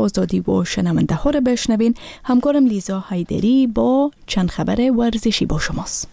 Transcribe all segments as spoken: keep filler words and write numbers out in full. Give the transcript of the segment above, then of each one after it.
آزادی و شنونده ها را بشنوین. همکارم لیزا حیدری با چند خبر ورزشی با شماست.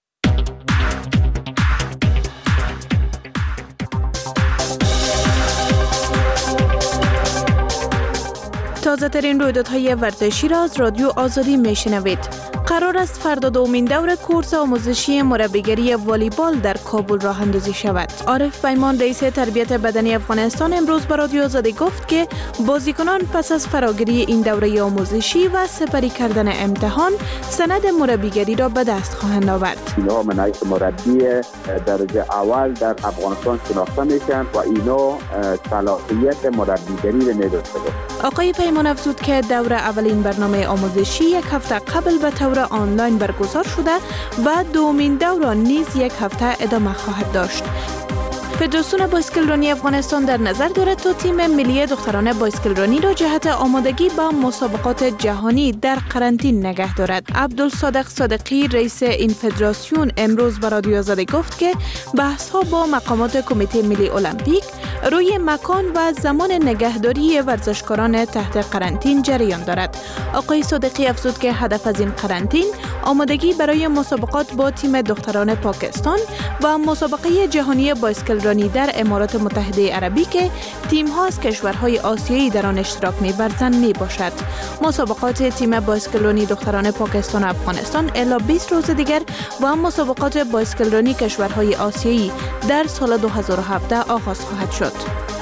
تازه ترین رویدادهای ورزشی را از رادیو آزادی میشنوید. قرار است فردا دومین دور کورس آموزشی مربیگری والیبال در کابل راه اندازی شود. عارف پیمان رئیس تربیت بدنی افغانستان امروز به رادیو آزادی گفت که بازیکنان پس از فراگیری این دوره آموزشی و سپری کردن امتحان سند مربیگری را به دست خواهند آورد. اینا منای مربی درجه اول در افغانستان شناخته میشن و اینا صلاحیت مربیگری را نداشته. آقای پیمان افزود که دوره اولین برنامه آموزشی یک هفته قبل به طور آنلاین برگزار شده و دومین دوره نیز یک هفته ادامه خواهد داشت. فدراسیون بایسکلرانی افغانستان در نظر دارد تا تیم ملی دختران بایسکلرانی را جهت آمادگی به مسابقات جهانی در قرنطین نگه دارد. عبدالصادق صادقی رئیس این فدراسیون امروز به رادیو آزادی گفت که بحث‌ها با مقامات کمیته ملی المپیک روی مکان و زمان نگهداری ورزشکاران تحت قرنطین جریان دارد. آقای صادقی افزود که هدف از این قرنطین آمادگی برای مسابقات با تیم دختران پاکستان و مسابقه جهانی بایسکلرانی در امارات متحده عربی که تیم‌ها از کشورهای آسیایی در آن اشتراک می‌ورزند میباشد. مسابقات تیم بایسکلرانی دختران پاکستان و افغانستان الی بیست روز دیگر و مسابقات بایسکلرانی کشورهای آسیایی در سال دو هزار و هفده آغاز خواهد شد.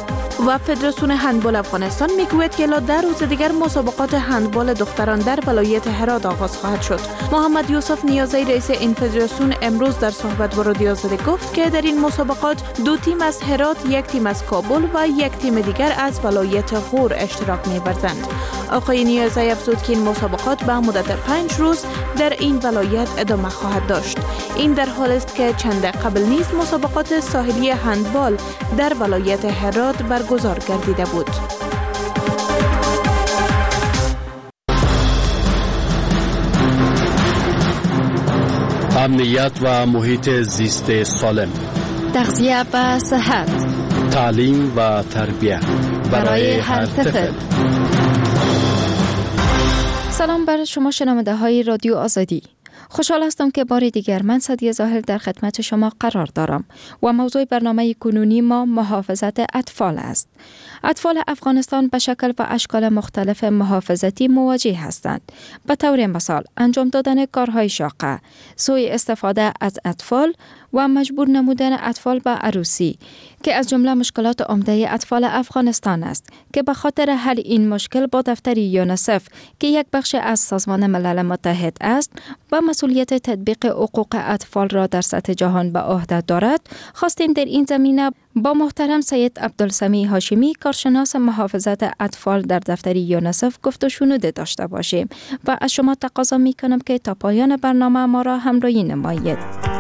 و فدراسیون هندبال افغانستان میگوید که الی ده روز دیگر مسابقات هندبال دختران در ولایت هرات آغاز خواهد شد. محمد یوسف نیازی رئیس این فدراسیون امروز در صحبت با رادیو آزادی گفت که در این مسابقات دو تیم از هرات، یک تیم از کابل و یک تیم دیگر از ولایت غور اشتراک می‌ورزند. آقای نیازی افزود که این مسابقات به مدت پنج روز در این ولایت ادامه خواهد داشت. این در حال است که چند قبل نیز مسابقات ساحلی هندبال در ولایت هرات برگزار گردیده بود. امنیت و محیط زیست سالم، تغذیه و صحت، تعلیم و تربیت برای هر طفل. سلام بر شما شنونده های رادیو آزادی. خوشحال هستم که بار دیگر من سعدیه ظاهر در خدمت شما قرار دارم و موضوع برنامه کنونی ما محافظت اطفال است. اطفال افغانستان به شکل و اشکال مختلف محافظتی مواجه هستند. به طور مثال انجام دادن کارهای شاقه، سوء استفاده از اطفال و مجبور نمودن اطفال به عروسی که از جمله مشکلات عمده اطفال افغانستان است که به خاطر حل این مشکل با دفتر یونیسف که یک بخش از سازمان ملل متحد است و مسئولیت تطبیق حقوق اطفال را در سطح جهان به عهده دارد، خواستیم در این زمینه با محترم سید عبدالسمیع هاشمی کارشناس محافظت اطفال در دفتر یونیسف گفت و شنود داشته باشیم و از شما تقاضا می کنم که تا پایان برنامه ما را همراهی نمایید.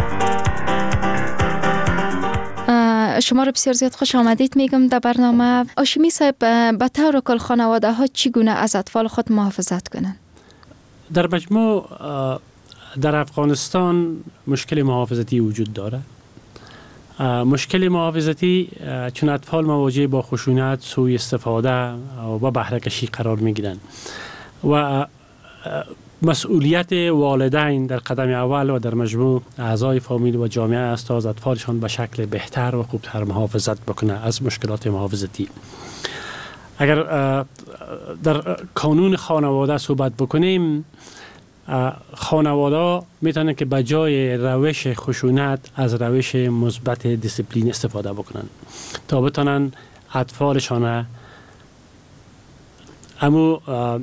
شما رو بسیار زیاد خوش آمدید میگم در برنامه. هاشمی صاحب، به طور کل خانواده ها چگونه از اطفال خود محافظت کنند؟ در مجموع در افغانستان مشکل محافظتی وجود داره. مشکل محافظتی چون اطفال مواجه با خشونت، سوء استفاده و بهره کشی قرار می گیرند و مسئولیت والدین در قدم اول و در مجموع اعضای فامیل و جامعه است تا از اطفالشان به شکل بهتر و خوبتر محافظت بکنه از مشکلات محافظتی. اگر در کانون خانواده صحبت بکنیم، خانواده میتونن که به جای روش خشونت از روش مثبت دیسیپلین استفاده بکنن تا بتونن اطفالشان امو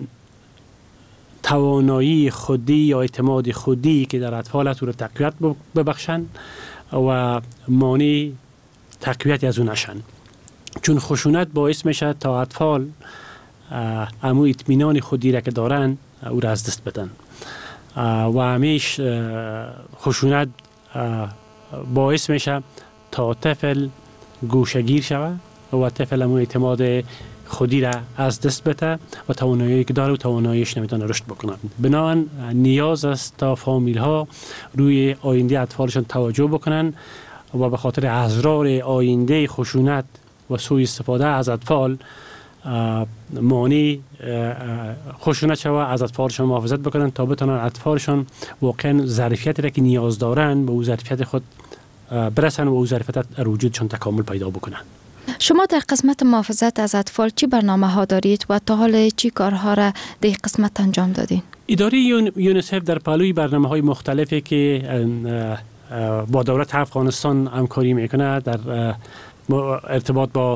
توانایی خودی یا اعتماد خودی که در اطفال تو رو تقویت ببخشن و مانع تقویت از اون نشن. چون خشونت باعث میشه تا اطفال امو اطمینان خودی را که دارن او را از دست بدن و همیش خشونت باعث میشه تا طفل گوشه‌گیر شود و طفل امو اعتماد خودی را از دست بده و توانایی که داره و تواناییش نمیتونه رشد بکنه. بنابراین نیاز است تا فامیل ها روی آینده اطفالشان توجه بکنن و به خاطر اضرار آینده خشونت و سوء استفاده از اطفال مانع خشونت شود، از اطفالشان محافظت بکنن تا بتونن اطفالشان واقعا ظرفیتی را که نیاز دارن به اون ظرفیت خود برسن و اون ظرفیت وجودشان تکامل پیدا بکنن. شما در قسمت محافظت از اطفال چی برنامه ها دارید و تا حال چی کارها را در قسمت انجام دادین؟ اداره یونیسف در پهلوی برنامه های مختلفی که با دولت افغانستان همکاری میکنه در ارتباط با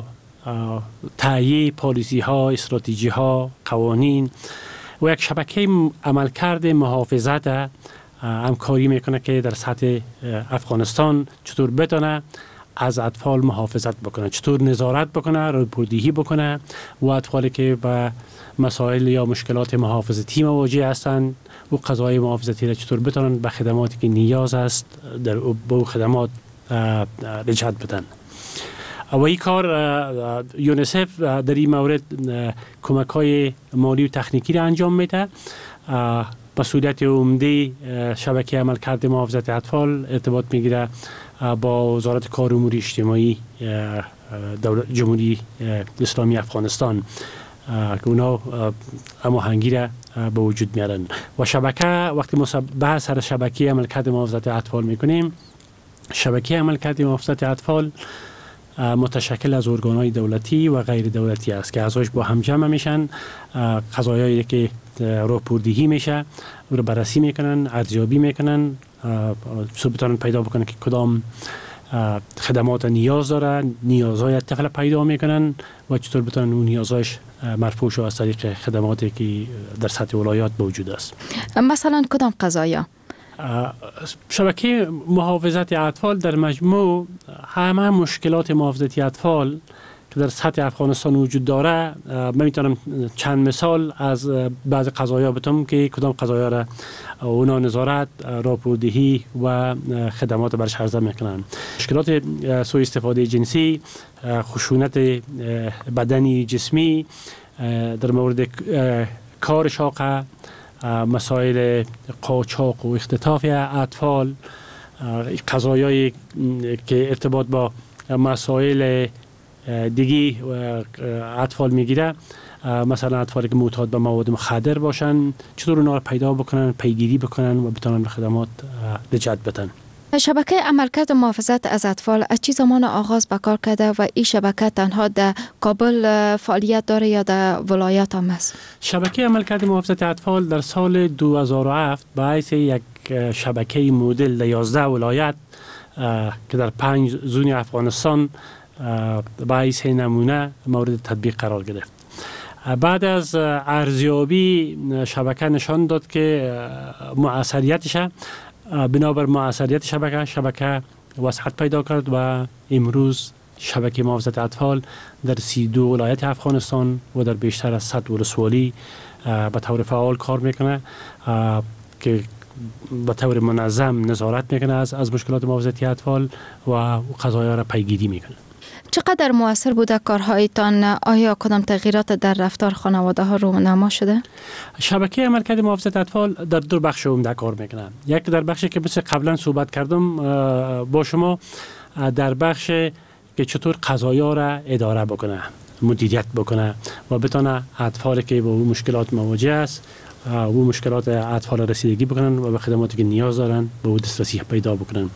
تهیه پالیسی ها، استراتژی ها، قوانین و یک شبکه عملکرد محافظت همکاری میکنه که در سطح افغانستان چطور بتونه از اطفال محافظت بکنه، چطور نظارت بکنه، راهبردهی بکنه و اطفالی که به مسائل یا مشکلات محافظتی مواجه هستند و قضای محافظتی را چطور بتونن به خدماتی که نیاز است در به خدمات رجعت بدن. و این کار یونیسف در این مورد کمک های مالی و تکنیکی را انجام میده. مسئولیت عمده شبکه عملکرد محافظت اطفال ارتباط میگیره با وزارت کار و امور اجتماعی دولت جمهوری اسلامی افغانستان که اونا هماهنگی را به وجود میارن. و شبکه وقتی ما بحث سر شبکه عملکرد محافظت اطفال میکنیم، شبکه عملکرد محافظت اطفال متشکل از ارگان‌های دولتی و غیر دولتی است که اعضاش با هم جمع میشن، قضایایی که راهبردهی میشه او رو بررسی میکنن، ارزیابی میکنن، بتونن پیدا بکنن که کدام خدمات نیاز داره، نیازهای طفل پیدا میکنن و چطور بتونن اون نیازهاش مرفوع شو از طریق خدماتی که در سطح ولایات موجود است. مثلا کدام قضایا؟ شبکه محافظت اطفال در مجموع همه مشکلات محافظتی اطفال که در سطح افغانستان وجود داره، من میتونم چند مثال از بعض قضایا بتونم که کدام قضایا را اونا نظارت، راهبردهی و خدمات برش عرضه میکنن. مشکلات سوء استفاده جنسی، خشونت بدنی جسمی، در مورد کار شاقه، مسائل قاچاق و اختطاف اطفال، قضایایی که ارتباط با مسائل دیگی اطفال میگیره، مثلا اطفالی که معتاد به مواد مخدر باشن چطور اونا رو پیدا بکنن، پیگیری بکنن و بتونن به خدمات رجعت بدن. شبکه عملکرد محافظت از اطفال از چه زمان آغاز به کار کرده و این شبکه تنها در کابل فعالیت داره یا در ولایات هم است؟ شبکه عملکرد محافظت اطفال در سال دو هزار و هفت به حیث یک شبکه مدل در یازده ولایت که در پنج زون افغانستان به حیث نمونه مورد تطبیق قرار گرفت. بعد از ارزیابی شبکه نشان داد که مؤثریتش، بنابر مؤثریت شبکه شبکه وسعت پیدا کرد و امروز شبکه محافظت اطفال در سی دو ولایت افغانستان و در بیشتر از صد ولسوالی به طور فعال کار میکنه که به طور منظم نظارت میکنه از از مشکلات محافظتی اطفال و قضایا را پیگیری میکنه. چقدر مؤثر بوده کارهایتان؟ آیا کدام تغییرات در رفتار خانواده ها رونما شده؟ شبکه عملکرد محافظت اطفال در دو بخش عمده کار میکنه. یک در بخشی که مثل قبلا صحبت کردم با شما، در بخش که چطور قضایا را اداره بکنه، مدیریت بکنه و بتونه اطفالی که با اون مشکلات مواجه است و مشکلات اطفال رسیدگی بکنن و به خدماتی که نیاز دارن به اون دسترسی پیدا بکنن.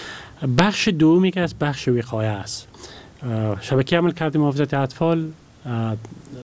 بخش دومی که از بخش وقایه است. شبکه عملکرد محافظت اطفال